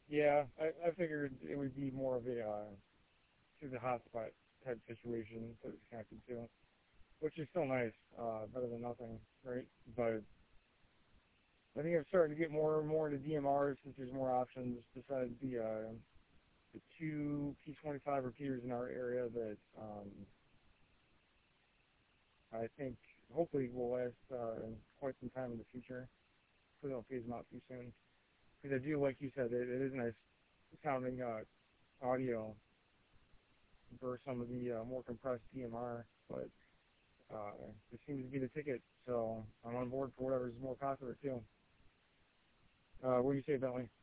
Yeah, I figured it would be more of a through the hotspot type situation that it's connected to, which is still nice, better than nothing, right? But I think I'm starting to get more and more into DMRs since there's more options besides the two P25 repeaters in our area that I think hopefully will last quite some time in the future. Hopefully don't phase them out too soon. Because I do, like you said, it is nice sounding audio for some of the more compressed DMR, but it seems to be the ticket, so I'm on board for whatever's more popular too. What do you say, Bentley?